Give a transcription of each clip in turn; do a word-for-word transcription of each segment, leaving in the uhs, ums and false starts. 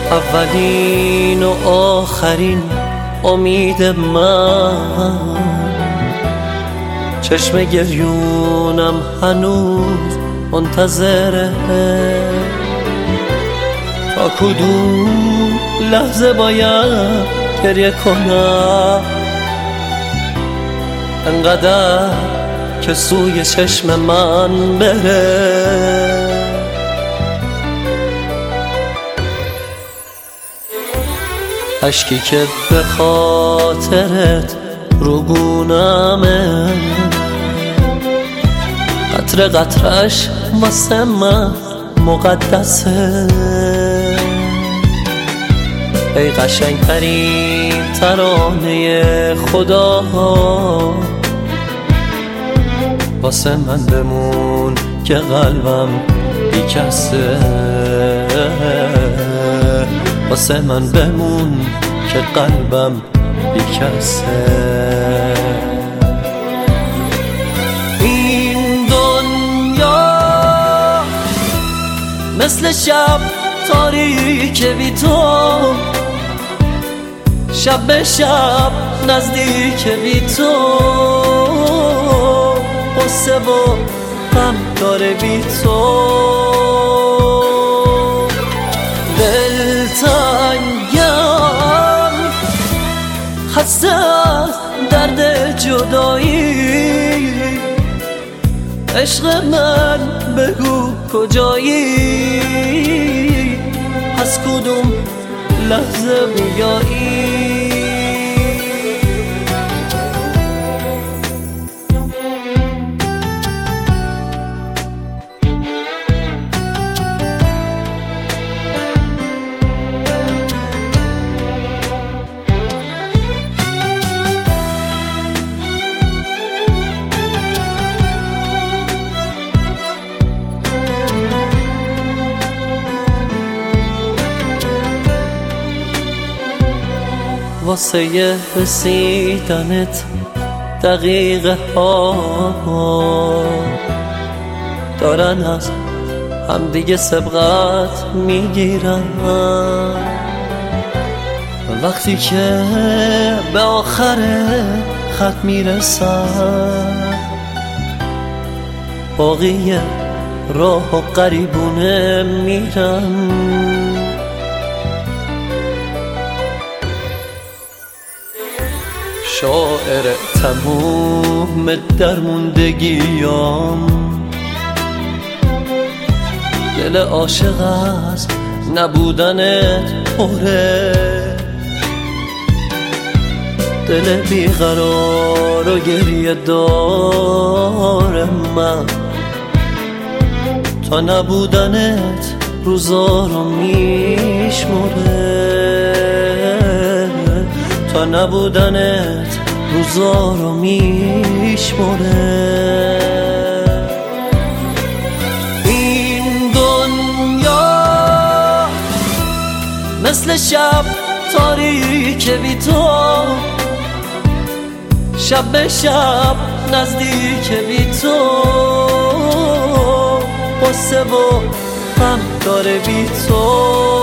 اولین و آخرین امید من، چشم گریونم هنوز منتظره تا کدوم لحظه باید گریه کنم انقدر که سوی چشم من بره. اشکی که به خاطرت روگونمه، قطره قطرش واسه من مقدسه. ای قشنگ ترین ترانه خدا، واسه من بمون که قلبم بی کسه. واسه من بمون که قلبم بی کسه. این دنیا مثل شب تاریک بی تو، شب به شب نزدیک بی تو، قصه و غم داره بی تو. دلتنگم خسته از درد جدایی، عشق من بگو کجایی، از کدوم لحظه بیایی. واسه رسیدنت دقیقه ها دارن از همدیگه سبقت میگیرن. وقتی که به آخر خط میرسن، باقی راه و قریبونه میرن. شاعر تموم درموندگیام، دل عاشق از نبودنت پره، دل بیقرار و گریه دار من، تا نبودنت روزا رو میشمره، تا نبودنت روزا رو میشمره. این دنیا مثل شب تاریک بی تو، شب به شب نزدیک بی تو، قصه و غم داره بی تو.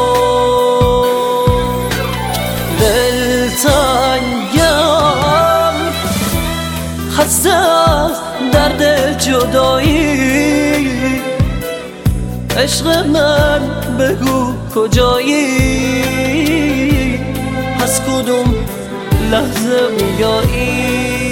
دلتنگم خسته از درد جدایی، عشق من بگو کجایی، از کدوم لحظه بیایی.